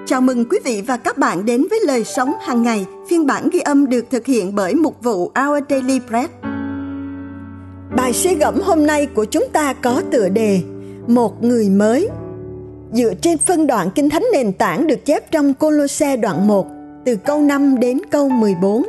Chào mừng quý vị và các bạn đến với Lời Sống Hàng Ngày, phiên bản ghi âm được thực hiện bởi mục vụ Our Daily Bread. Bài suy gẫm hôm nay của chúng ta có tựa đề Một người mới. Dựa trên phân đoạn Kinh Thánh nền tảng được chép trong Cô-lô-se đoạn 1, từ câu 5 đến câu 14.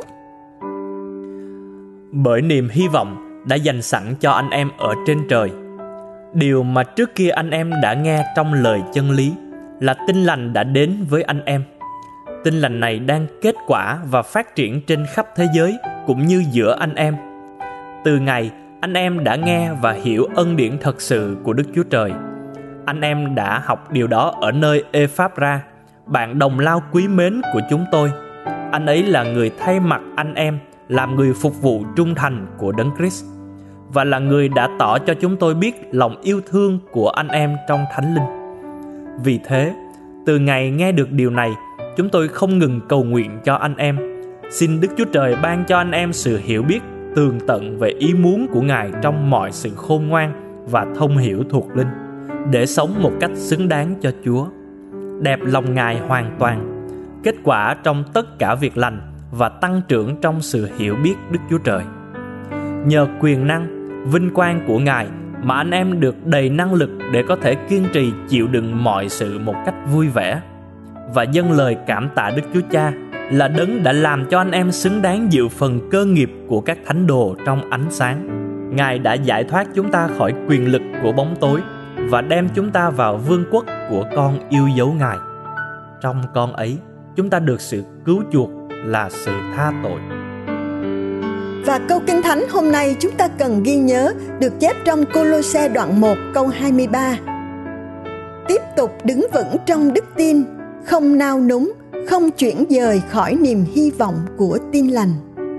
Bởi niềm hy vọng đã dành sẵn cho anh em ở trên trời, điều mà trước kia anh em đã nghe trong lời chân lý là tin lành đã đến với anh em. Tin lành này đang kết quả và phát triển trên khắp thế giới cũng như giữa anh em. Từ ngày anh em đã nghe và hiểu ân điển thật sự của Đức Chúa Trời, anh em đã học điều đó ở nơi Ê-pháp-ra, bạn đồng lao quý mến của chúng tôi. Anh ấy là người thay mặt anh em làm người phục vụ trung thành của Đấng Christ, và là người đã tỏ cho chúng tôi biết lòng yêu thương của anh em trong Thánh Linh. Vì thế, từ ngày nghe được điều này, chúng tôi không ngừng cầu nguyện cho anh em. Xin Đức Chúa Trời ban cho anh em sự hiểu biết tường tận về ý muốn của Ngài trong mọi sự khôn ngoan và thông hiểu thuộc linh, để sống một cách xứng đáng cho Chúa, đẹp lòng Ngài hoàn toàn, kết quả trong tất cả việc lành và tăng trưởng trong sự hiểu biết Đức Chúa Trời. Nhờ quyền năng, vinh quang của Ngài mà anh em được đầy năng lực để có thể kiên trì chịu đựng mọi sự một cách vui vẻ, và dâng lời cảm tạ Đức Chúa Cha là Đấng đã làm cho anh em xứng đáng dự phần cơ nghiệp của các thánh đồ trong ánh sáng. Ngài đã giải thoát chúng ta khỏi quyền lực của bóng tối và đem chúng ta vào vương quốc của con yêu dấu Ngài. Trong con ấy, chúng ta được sự cứu chuộc là sự tha tội. Và câu Kinh Thánh hôm nay chúng ta cần ghi nhớ được chép trong Cô-lô-se đoạn 1 câu 23. Tiếp tục đứng vững trong đức tin, không nao núng, không chuyển dời khỏi niềm hy vọng của tin lành.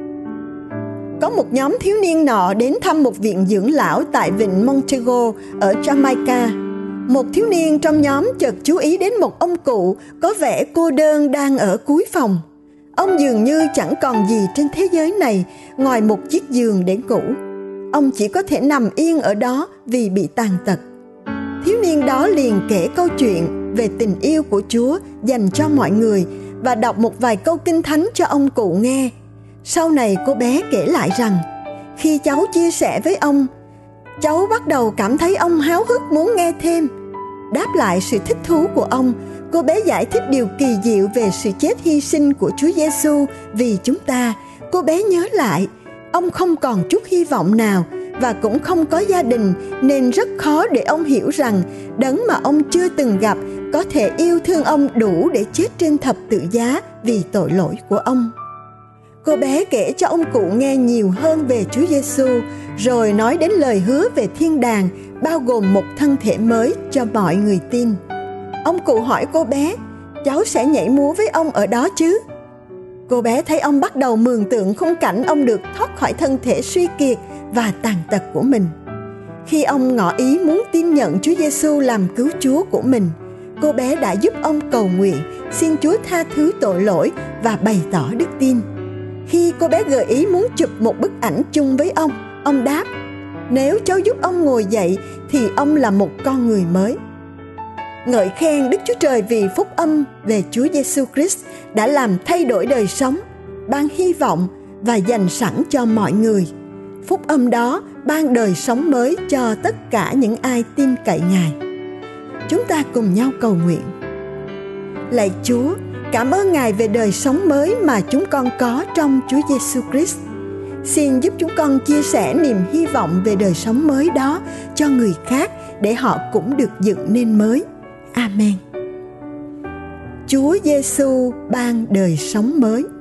Có một nhóm thiếu niên nọ đến thăm một viện dưỡng lão tại vịnh Montego ở Jamaica. Một thiếu niên trong nhóm chợt chú ý đến một ông cụ có vẻ cô đơn đang ở cuối phòng. Ông dường như chẳng còn gì trên thế giới này ngoài một chiếc giường để ngủ. Ông chỉ có thể nằm yên ở đó vì bị tàn tật. Thiếu niên đó liền kể câu chuyện về tình yêu của Chúa dành cho mọi người và đọc một vài câu Kinh Thánh cho ông cụ nghe. Sau này cô bé kể lại rằng, khi cháu chia sẻ với ông, cháu bắt đầu cảm thấy ông háo hức muốn nghe thêm. Đáp lại sự thích thú của ông, cô bé giải thích điều kỳ diệu về sự chết hy sinh của Chúa Giêsu vì chúng ta. Cô bé nhớ lại, ông không còn chút hy vọng nào và cũng không có gia đình, nên rất khó để ông hiểu rằng Đấng mà ông chưa từng gặp có thể yêu thương ông đủ để chết trên thập tự giá vì tội lỗi của ông. Cô bé kể cho ông cụ nghe nhiều hơn về Chúa Giêsu, rồi nói đến lời hứa về thiên đàng, bao gồm một thân thể mới cho mọi người tin. Ông cụ hỏi cô bé, cháu sẽ nhảy múa với ông ở đó chứ? Cô bé thấy ông bắt đầu mường tượng khung cảnh ông được thoát khỏi thân thể suy kiệt và tàn tật của mình. Khi ông ngỏ ý muốn tin nhận Chúa Giêsu làm cứu Chúa của mình, cô bé đã giúp ông cầu nguyện, xin Chúa tha thứ tội lỗi và bày tỏ đức tin. Khi cô bé gợi ý muốn chụp một bức ảnh chung với ông đáp, nếu cháu giúp ông ngồi dậy thì ông là một con người mới. Ngợi khen Đức Chúa Trời vì phúc âm về Chúa Giêsu Christ đã làm thay đổi đời sống, ban hy vọng và dành sẵn cho mọi người. Phúc âm đó ban đời sống mới cho tất cả những ai tin cậy Ngài. Chúng ta cùng nhau cầu nguyện. Lạy Chúa, cảm ơn Ngài về đời sống mới mà chúng con có trong Chúa Giêsu Christ. Xin giúp chúng con chia sẻ niềm hy vọng về đời sống mới đó cho người khác để họ cũng được dựng nên mới. Amen. Chúa Giêsu ban đời sống mới.